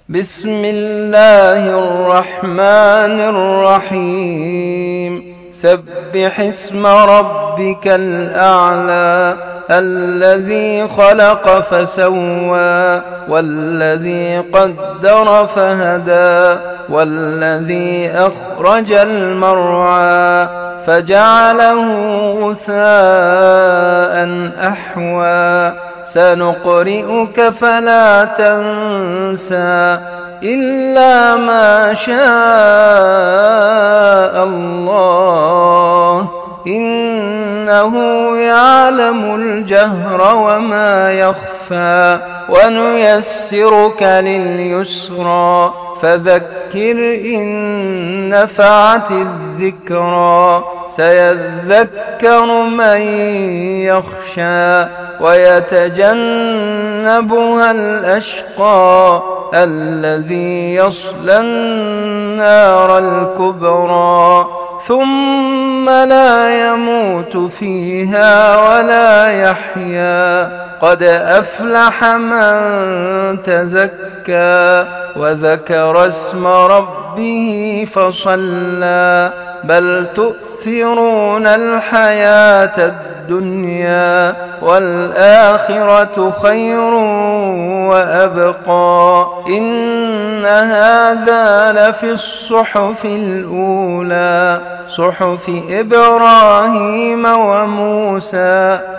بسم الله الرحمن الرحيم سبح اسم ربك الأعلى الذي خلق فسوى والذي قدر فهدى والذي أخرج المرعى فجعله غثاء أحوى سنقرئك فلا تنسى إلا ما شاء الله إنه يعلم الجهر وما يخفى ونيسرك لليسرى فذكر إن نفعت الذكرى سيذكر من يخشى ويتجنبها الأشقى الذي يصلى النار الكبرى ثم لا يموت فيها ولا يحيا قد أفلح من تزكى وذكر اسم ربه فصلى بل تؤثرون الحياة الدنيا والآخرة خير وأبقى إن هذا لفي الصحف الأولى صحف إبراهيم وموسى